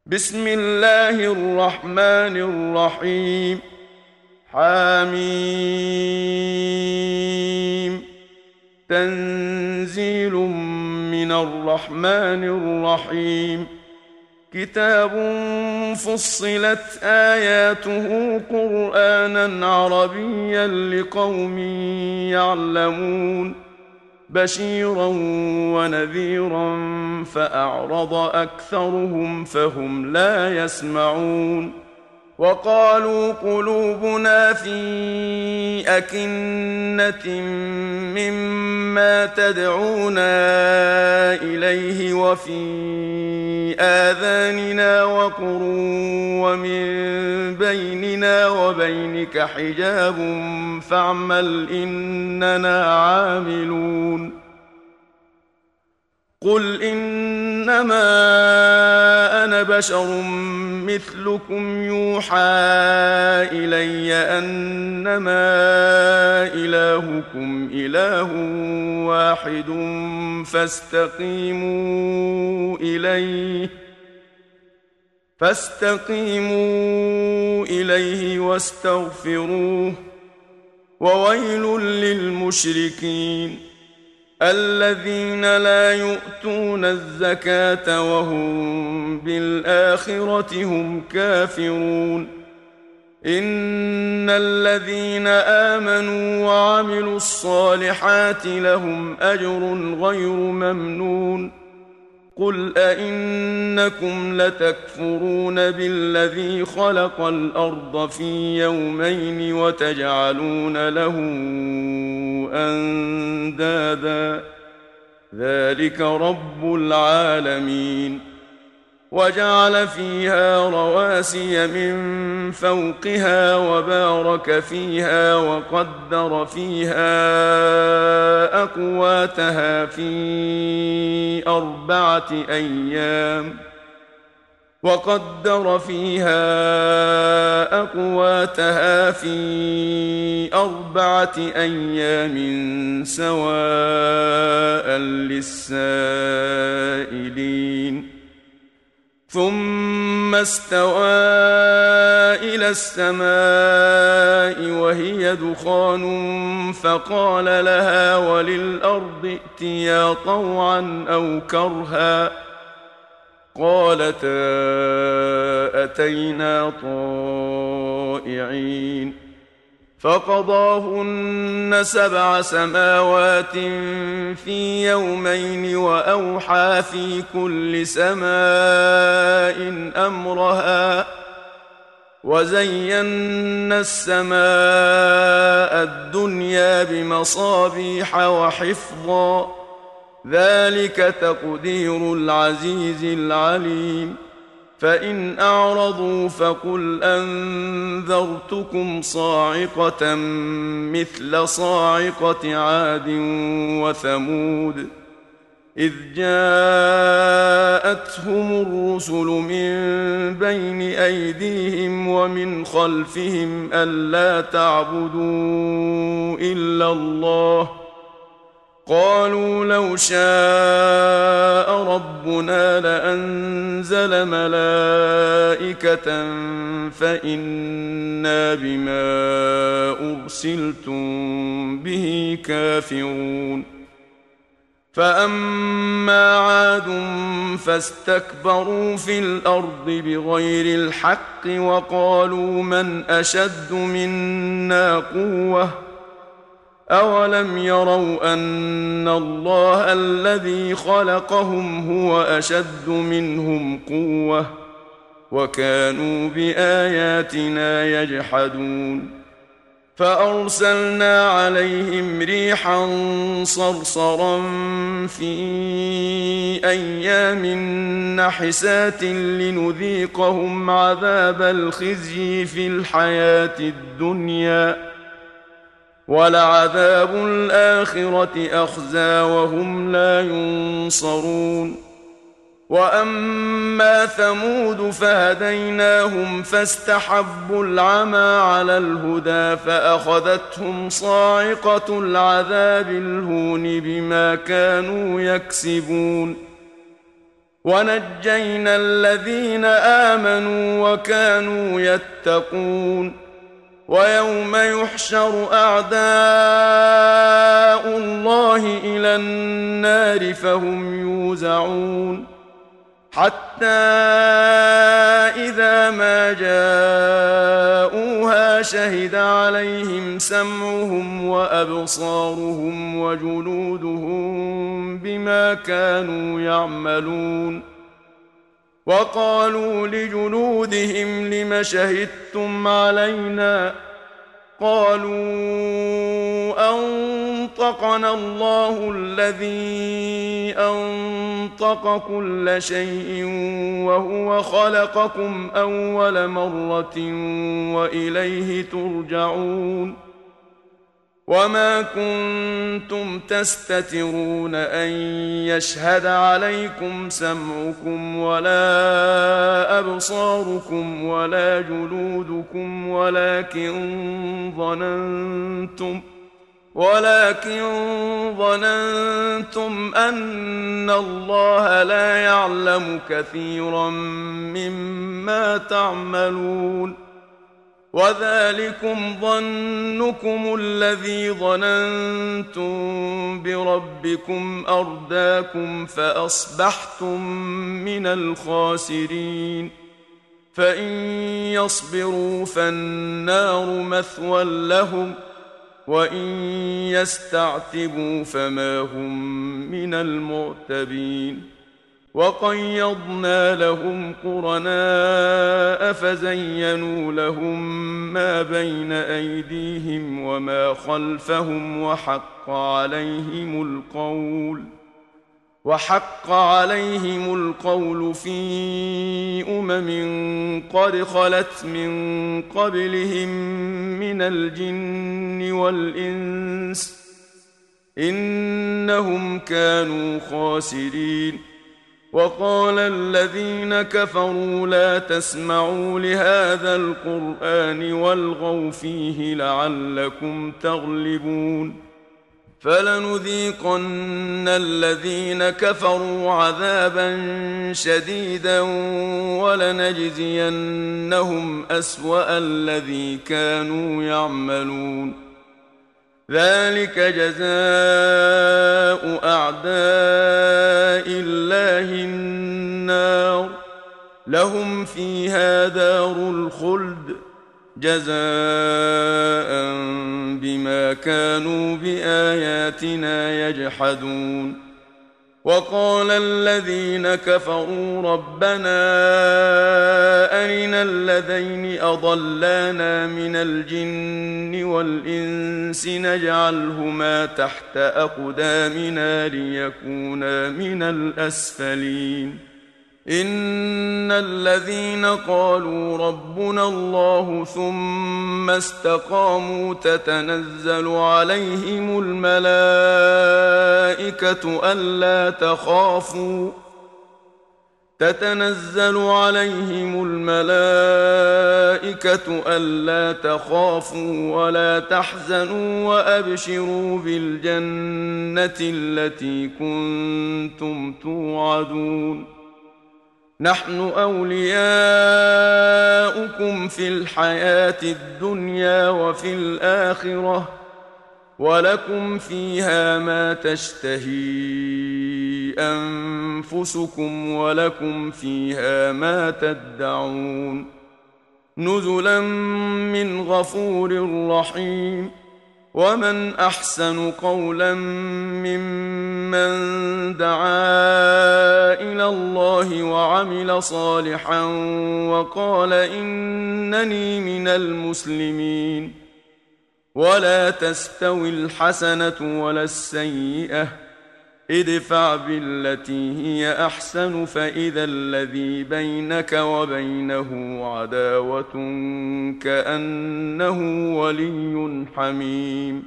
بسم الله الرحمن الرحيم. حميم. تنزيل من الرحمن الرحيم. كتاب فصلت آياته قرآنا عربيا لقوم يعلمون بشيرا ونذيرا فأعرض أكثرهم فهم لا يسمعون. وقالوا قلوبنا في أكنة مما تدعونا إليه وفي آذاننا وقر ومن بيننا وبينك حجاب فاعمل إننا عاملون. قل إنما أنا بشر مثلكم يوحى إلي أنما إلهكم إله واحد فاستقيموا إليه واستغفروه. وويل للمشركين الذين لا يؤتون الزكاة وهم بالآخرة هم كافرون. إن الذين آمنوا وعملوا الصالحات لهم أجر غير ممنون. قل أئنكم لتكفرون بالذي خلق الأرض في يومين وتجعلون له أندادا ذلك رب العالمين. وجعل فيها رواسي من فوقها وبارك فيها وقدر فيها أقواتها في 4 أيام سواء للسائلين. ثم استوى إلى السماء وهي دخان فقال لها وللأرض ائتيا طوعا أو كرها قالتا أتينا طائعين. فقضاهن 7 سماوات في يومين وأوحى في كل سماء أمرها وزينا السماء الدنيا بمصابيح وحفظا ذلك تقدير العزيز العليم. فإن أعرضوا فقل أنذرتكم صاعقة مثل صاعقة عاد وثمود إذ جاءتهم الرسل من بين أيديهم ومن خلفهم ألا تعبدوا إلا الله قالوا لو شاء ربنا لأنزل ملائكة فإنا بما أرسلتم به كافرون. فأما عاد فاستكبروا في الأرض بغير الحق وقالوا من أشد منا قوة أولم يروا أن الله الذي خلقهم هو أشد منهم قوة وكانوا بآياتنا يجحدون. فأرسلنا عليهم ريحا صرصرا في أيام نحسات لنذيقهم عذاب الخزي في الحياة الدنيا ولعذاب الآخرة أخزى وهم لا ينصرون. وأما ثمود فهديناهم فاستحبوا العمى على الهدى فأخذتهم صاعقة العذاب الهون بما كانوا يكسبون. ونجينا الذين آمنوا وكانوا يتقون ويوم يحشر أعداء الله إلى النار فهم يوزعون حتى إذا ما جاءوها شهد عليهم سمعهم وأبصارهم وجلودهم بما كانوا يعملون وقالوا لجلودهم لم شهدتم علينا قالوا أنطقنا الله الذي أنطق كل شيء وهو خلقكم أول مرة وإليه ترجعون وما كنتم تستترون أن يشهد عليكم سمعكم ولا أبصاركم ولا جلودكم ولكن ظننتم أن الله لا يعلم كثيرا مما تعملون وذلكم ظنكم الذي ظننتم بربكم أرداكم فأصبحتم من الخاسرين فإن يصبروا فالنار مثوى لهم وإن يستعتبوا فما هم من المعتبين وقيضنا لهم قرناء فزينوا لهم ما بين أيديهم وما خلفهم وحق عليهم القول في قد خلت من قبلهم من الجن والإنس إنهم كانوا خاسرين وقال الذين كفروا لا تسمعوا لهذا القرآن والغوا فيه لعلكم تغلبون فلنذيقن الذين كفروا عذابا شديدا ولنجزينهم أسوأ الذي كانوا يعملون ذلك جزاء أعداء الله النار لهم فيها دار الخلد جزاء بما كانوا بآياتنا يجحدون وقال الذين كفروا ربنا أرنا الذين أضلانا من الجن والإنس نجعلهما تحت أقدامنا ليكونا من الأسفلين إن الذين قالوا ربنا الله ثم استقاموا تتنزل عليهم الملائكة ألا تخافوا ولا تحزنوا وأبشروا بالجنة التي كنتم توعدون نحن أولياؤكم في الحياة الدنيا وفي الآخرة ولكم فيها ما تشتهي أنفسكم ولكم فيها ما تدعون نزلا من غفور رحيم ومن أحسن قولا ممن دعا إلى الله وعمل صالحا وقال إنني من المسلمين ولا تستوي الحسنة ولا السيئة ادفع بالتي هي أحسن فإذا الذي بينك وبينه عداوة كأنه ولي حميم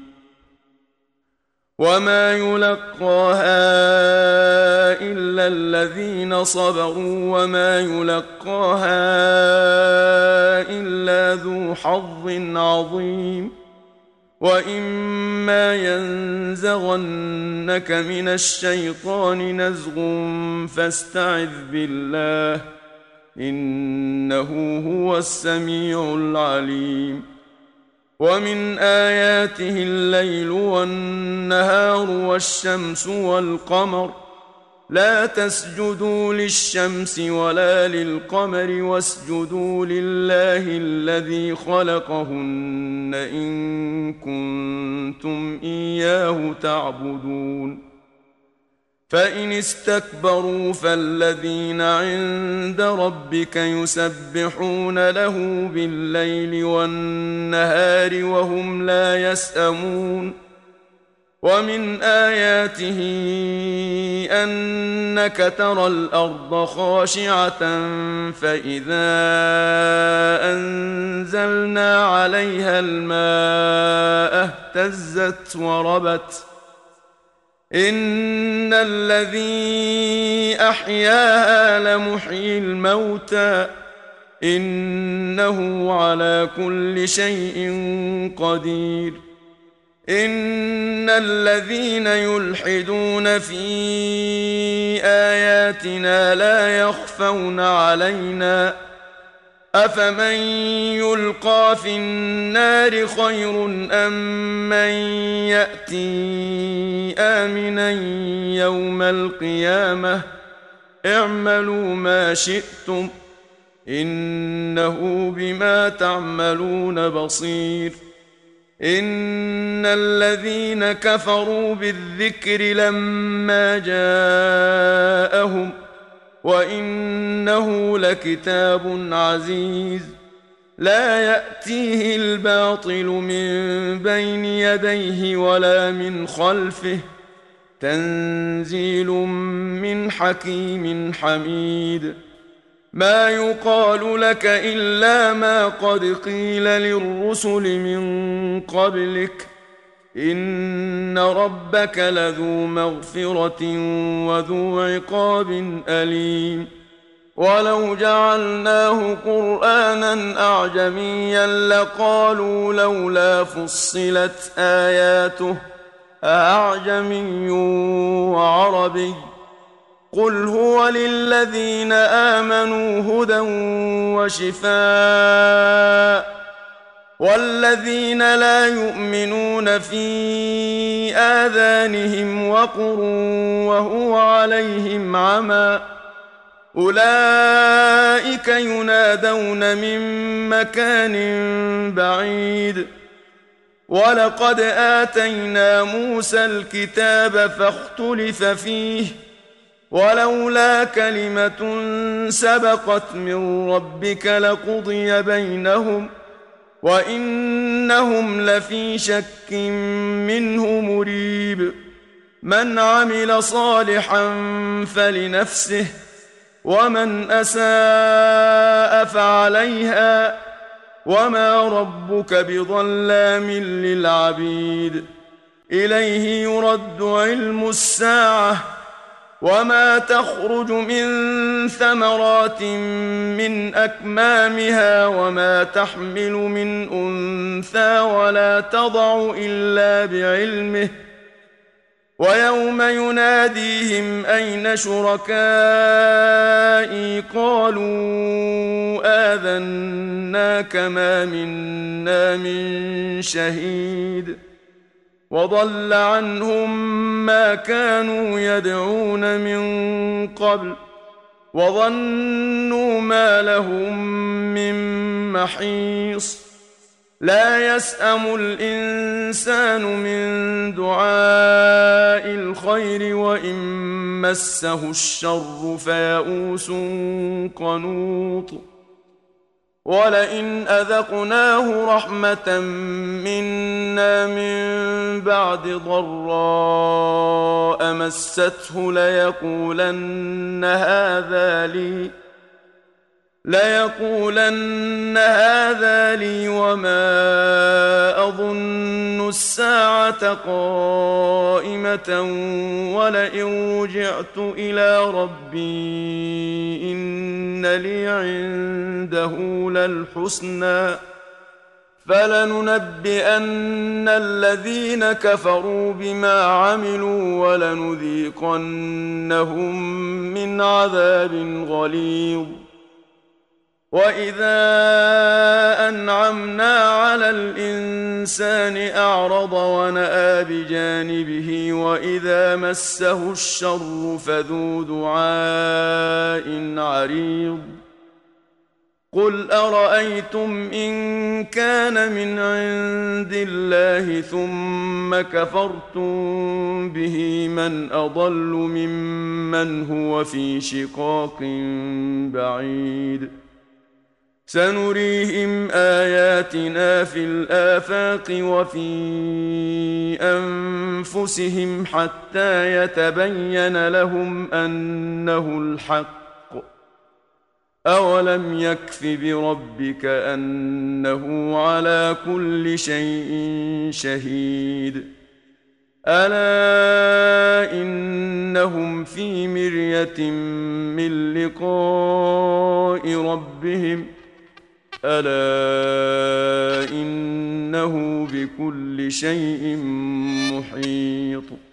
وما يلقاها إلا الذين صبروا وما يلقاها إلا ذو حظ عظيم وإما ينزغنك من الشيطان نزغ فاستعذ بالله إنه هو السميع العليم. ومن آياته الليل والنهار والشمس والقمر لا تسجدوا للشمس ولا للقمر واسجدوا لله الذي خلقهن إن كنتم إياه تعبدون. فإن استكبروا فالذين عند ربك يسبحون له بالليل والنهار وهم لا يسأمون. ومن آياته أنك ترى الأرض خاشعة فإذا أنزلنا عليها الماء اهتزت وربت إن الذي أحياها لمحيي الموتى إنه على كل شيء قدير. إن الذين يلحدون في آياتنا لا يخفون علينا أفمن يلقى في النار خير أم من يأتي آمنا يوم القيامة اعملوا ما شئتم إنه بما تعملون بصير. إن الذين كفروا بالذكر لما جاءهم وإنه لكتاب عزيز لا يأتيه الباطل من بين يديه ولا من خلفه تنزيل من حكيم حميد. ما يقال لك إلا ما قد قيل للرسل من قبلك إن ربك لذو مغفرة وذو عقاب أليم. ولو جعلناه قرآنا أعجميا لقالوا لولا فصلت آياته أعجمي وعربي قل هو للذين آمنوا هدى وشفاء والذين لا يؤمنون في آذانهم وقر وهو عليهم عمى أولئك ينادون من مكان بعيد. ولقد آتينا موسى الكتاب فاختلف فيه ولولا كلمة سبقت من ربك لقضي بينهم وإنهم لفي شك منه مريب. من عمل صالحا فلنفسه ومن أساء فعليها وما ربك بظلام للعبيد. إليه يرد علم الساعة وما تخرج من ثمرات من أكمامها وما تحمل من أنثى ولا تضع إلا بعلمه ويوم يناديهم أين شركائي قالوا آذناك ما منا من شهيد وضل عنهم ما كانوا يدعون من قبل وظنوا ما لهم من محيص. لا يسأم الإنسان من دعاء الخير وإن مسه الشر فيئوس قنوط. ولئن أذقناه رحمة منا من بعد ضراء مسته ليقولن هذا لي وما أظن الساعة قائمة ولئن رجعت إلى ربي إن لي عنده للحسنى فلننبئن الذين كفروا بما عملوا ولنذيقنهم من عذاب غليظ. وإذا أنعمنا على الإنسان أعرض ونأى بجانبه وإذا مسه الشر فذو دعاء عريض. قل أرأيتم إن كان من عند الله ثم كفرتم به من أضل ممن هو في شقاق بعيد. سنريهم آياتنا في الآفاق وفي أنفسهم حتى يتبين لهم أنه الحق. أولم يكف بربك أنه على كل شيء شهيد. ألا إنهم في مرية من لقاء ربهم ألا إنه بكل شيء محيط.